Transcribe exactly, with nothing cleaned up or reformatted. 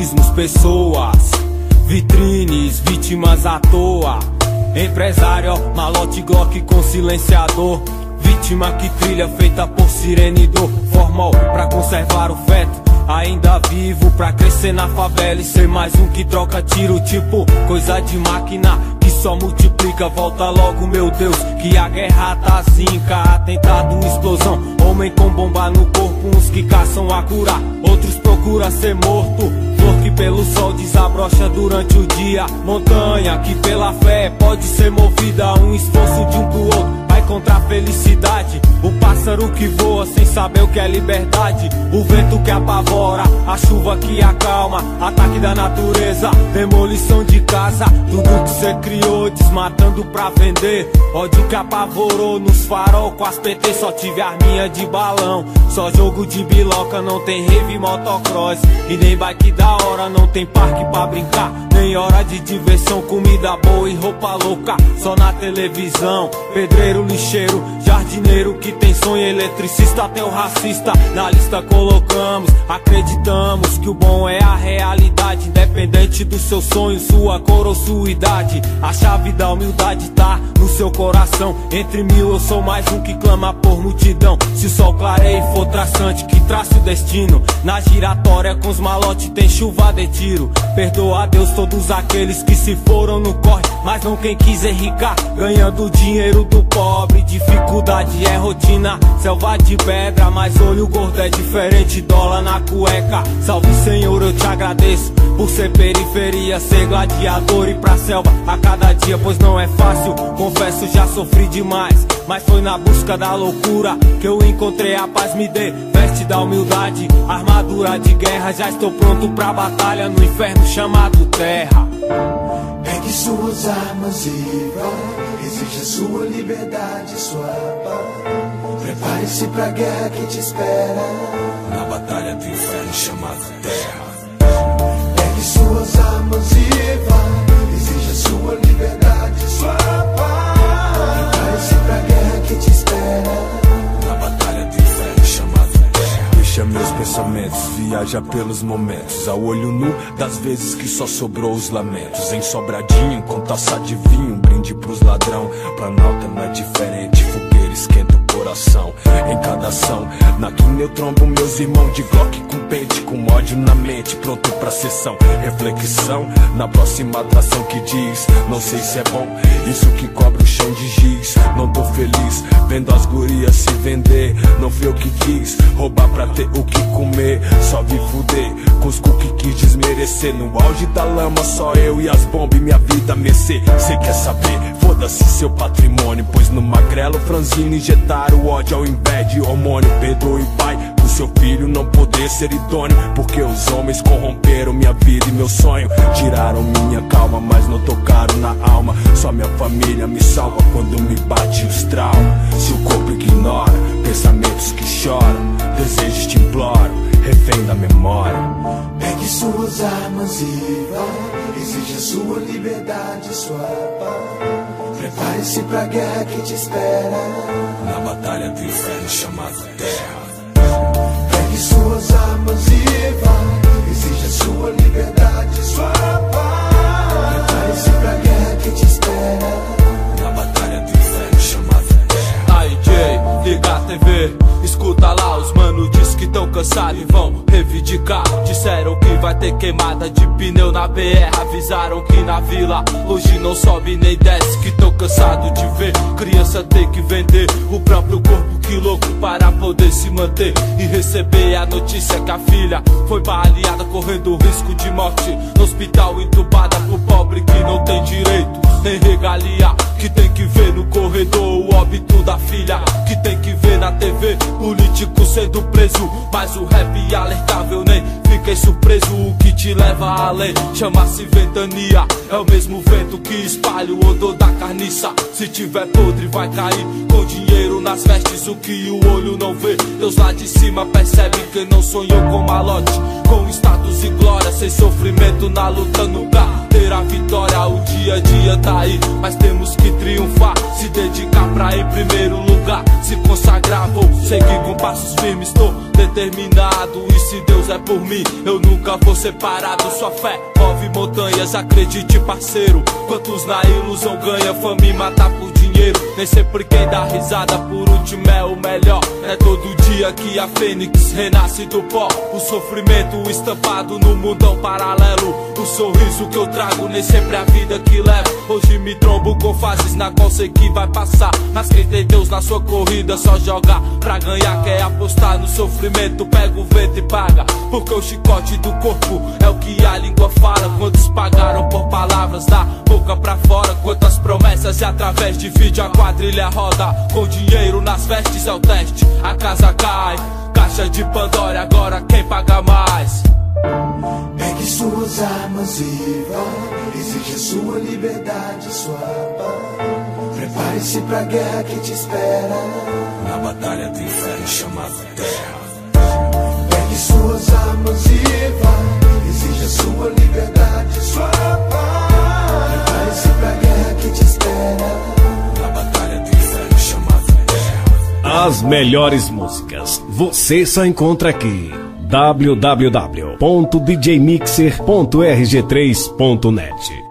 mecanismos, pessoas, vitrines, vítimas à toa. Empresário, malote, Glock com silenciador. Vítima que trilha feita por sirene e dor. Formal pra conservar o feto, ainda vivo pra crescer na favela e ser mais um que troca tiro. Tipo coisa de máquina que só multiplica. Volta logo, meu Deus, que a guerra tá zinca. Atentado, explosão, homem com bomba no corpo. Uns que caçam a curar, outros procuram ser morto. Flor que pelo sol desabrocha durante o dia. Montanha que pela fé pode ser movida. Um esforço de um pro outro vai contra a felicidade. O pássaro que voa sem saber o que é liberdade. O vento que apavora, a chuva que acalma. Ataque da natureza, demolição de casa. Tudo que cê criou, desmatando pra vender. Ódio que apavorou nos farol com as P T. Só tive arminha de balão, só jogo de biloca. Não tem rave, motocross e nem bike da hora. Não tem parque pra brincar, nem hora de diversão. Comida boa e roupa louca, só na televisão. Pedreiro, lixeiro, jardineiro que tem sonho. Eletricista até o racista na lista colocamos. Acreditamos que o bom é a realidade. Independente do seu sonho, sua cor ou sua idade. A chave da humildade tá no seu coração. Entre mil eu sou mais um que clama por multidão. Se o sol clareia e for traçante, que trace o destino. Na giratória com os malotes tem chuva de tiro. Perdoa a Deus todos aqueles que se foram no corre, mas não quem quis enricar, ganhando dinheiro do pobre. Dificuldade é rotina, selva de pedra, mas olho gordo é diferente, dólar na cueca. Salve Senhor, eu te agradeço por ser periferia, ser gladiador e pra selva a cada dia, pois não é fácil, confesso já sofri demais. Mas foi na busca da loucura que eu encontrei a paz. Me dê veste da humildade, armadura de guerra. Já estou pronto pra batalha no inferno chamado terra. Pegue suas armas e vá, exija sua liberdade, sua paz. Prepare-se pra guerra que te espera na batalha do inferno chamado terra. Pegue suas armas e vá, exija sua liberdade, sua paz. Prepare-se pra guerra que te espera na batalha do inferno chamado terra. Deixa meus pensamentos, viaja pelos momentos, ao olho nu das vezes que só sobrou os lamentos. Em Sobradinho, com taça de vinho, um brinde pros ladrão. Planalto não é diferente, fogueira esquenta o coração. Em cada ação, na quina eu trombo meus irmãos de Glock com pente, com ódio na mente, pronto pra sessão. Reflexão, na próxima atração que diz, não sei se é bom, isso que cobra o chão de giz. Não tô feliz, vendo as gurias se vender. Não fui eu que quis, roubar pra ter o que comer. Só vi fuder, com os cu que quis desmerecer. No auge da lama, só eu e as bombas e minha vida mercê. Cê quer saber? Foda-se seu patrimônio, pois no magrelo franzino injetaram o ódio ao invés de hormônio. Perdoe pai, por seu filho não poder ser idôneo, porque os homens corromperam minha vida e meu sonho. Tiraram minha calma, mas não tocaram na alma. Só minha família me salva quando me bate os traumas. Se o corpo ignora pensamentos que choram, desejos te imploram, refém da memória. Pegue suas armas e vá, exija sua liberdade, sua paz. Prepare-se pra guerra que te espera na batalha do inferno chamado terra. Pegue suas armas e vá, exija sua liberdade, sua paz. Prepare-se pra guerra que te espera na batalha do inferno chamado terra. Aí Jay, liga a T V, escuta lá, os mano diz que tão cansados e vão reivindicar. Disseram que vai ter queimada de pneu na B R. Avisaram que na vila hoje não sobe nem desce, que tão cansado de ver criança ter que vender o próprio corpo, que louco, para poder se manter e receber a notícia que a filha foi baleada, correndo risco de morte no hospital, entubada por pobre que não tem direito nem regalia, que tem que ver no corredor o óbito da filha, que tem que ver na T V político sendo preso. Mas o rap alertável, nem fiquei surpreso. O que te leva além chama-se ventania, é o mesmo vento que espalha o odor da carniça. Se tiver podre vai cair com dinheiro nas vestes, o que o olho não vê, Deus lá de cima percebe. Quem não sonhou com malote, com status e glória, sem sofrimento na luta nunca terá vitória. O dia a dia tá aí, mas temos que triunfar, se dedicar pra em primeiro lugar se consagrar. Vou seguir com passos firmes, tô determinado. E se Deus é por mim, eu nunca vou separado. Sua fé move montanhas, acredite parceiro. Quantos na ilusão ganha fama e mata por dinheiro. Nem sempre quem dá risada por último é o melhor. É todo dia que a fênix renasce do pó. O sofrimento estampado no mundão paralelo. O sorriso que eu trago nem sempre é a vida que levo. Hoje me trombo com fases na qual sei que vai passar. Mas quem tem Deus na sua corrida só joga pra ganhar. Quer apostar no sofrimento, pega o vento e paga. Porque o chicote do corpo é o que a língua fala. Quantos pagaram por palavras da boca pra fora? Quantas promessas e através de vídeo a quadrilha roda. Com dinheiro nas vestes é o teste, a casa cai. Caixa de Pandora, agora quem paga mais? Pegue suas armas e vá, exija sua liberdade, sua paz. Prepare-se pra guerra que te espera na batalha do inferno chamado Terra. Pegue suas armas e vá, exija sua liberdade, sua paz. Prepare-se pra guerra que te espera na batalha do inferno chamado Terra. As melhores músicas você só encontra aqui. w w w ponto d j mixer ponto r g três ponto net